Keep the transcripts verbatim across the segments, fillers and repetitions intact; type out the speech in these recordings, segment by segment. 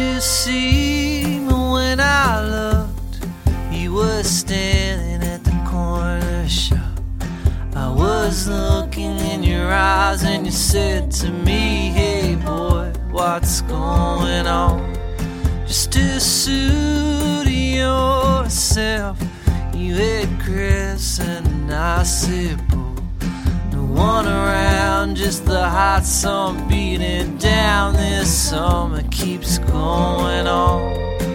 you see me when I looked? You were standing at the corner shop. I was looking in your eyes and you said to me, hey boy, what's going on? Just to suit yourself, you had Chris and I said, boo, no one around, just the hot sun beating down. This summer keeps going on.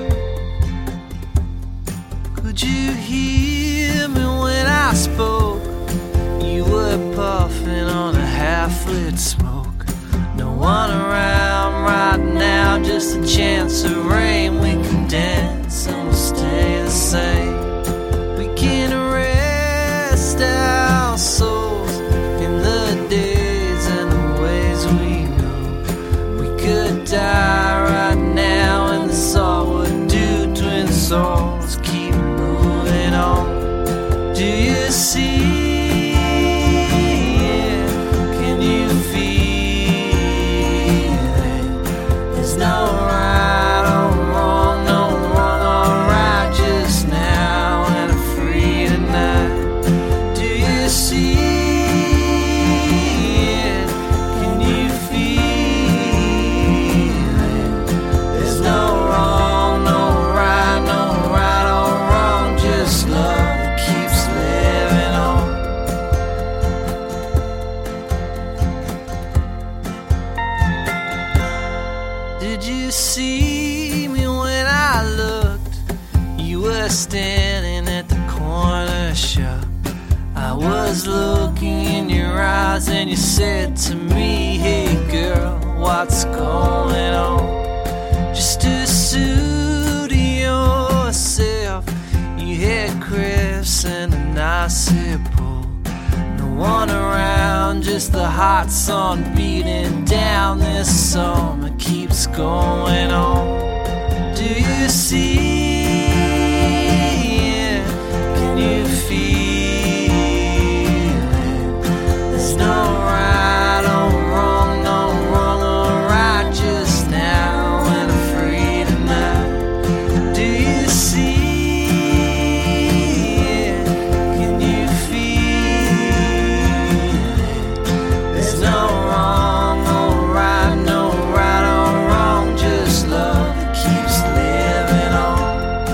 Could you hear me when I spoke? You were puffing on a half-lit smoke. No one around right now, just a chance of rain. We can dance and we'll stay the same. We can rest our souls in the days and the ways we know. We could die right now and this all would do. Twin souls keep moving on. Do you see? No right or wrong, no wrong or right, just now and I'm free tonight. Do you see it? Can you feel it? There's no wrong, no right, no right or wrong, just love that keeps living on. Did you see me when I looked? You were standing at the corner shop. I was looking in your eyes and you said to me, hey girl, what's going on? Just to suit yourself, you had Chris and a nice hippo. No one around, just the hot sun beating down. This summer keeps going on. Do you see it? Can you feel it? There's no right or wrong, no wrong or right, just now and I'm free tonight. Do you see it? Can you feel it? There's no wrong or right, no right or wrong, just love that keeps living on.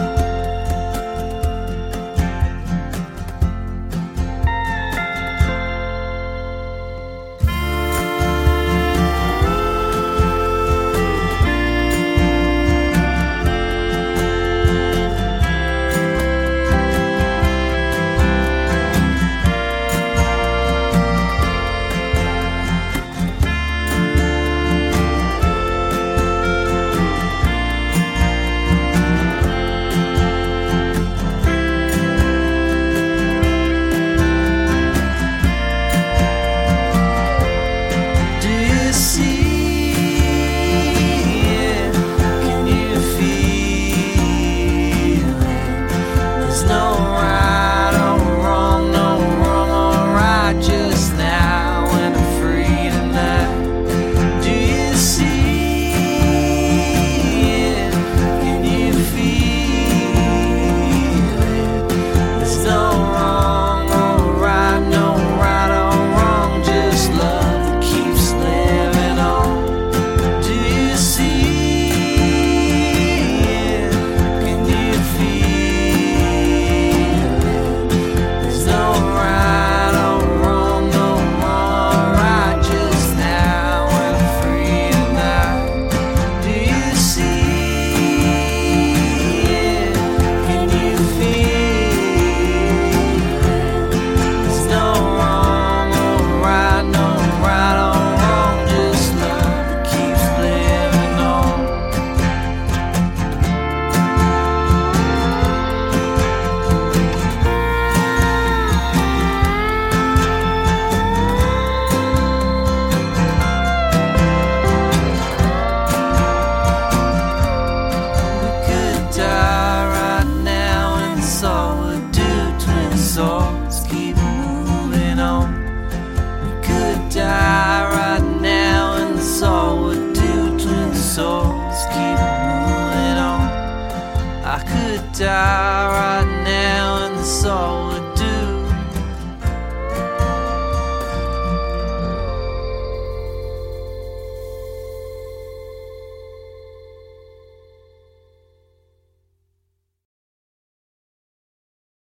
Do you see it? Can you feel it? There's no right or wrong, no wrong or right, just now and I'm free tonight. Do you see it? Can you feel it? There's no wrong or right, no right or wrong, just love that keeps living on. Do you see it? Can you feel it? There's no right or wrong, no wrong or right, just now and I'm free tonight. Do you see it? Can you feel it? There's no wrong or right, no right or wrong, just love that keeps living on. We could die right now and it's all we do. Twin souls keep moving on. We could die right now and it's all we do. Twin souls keep moving on. die right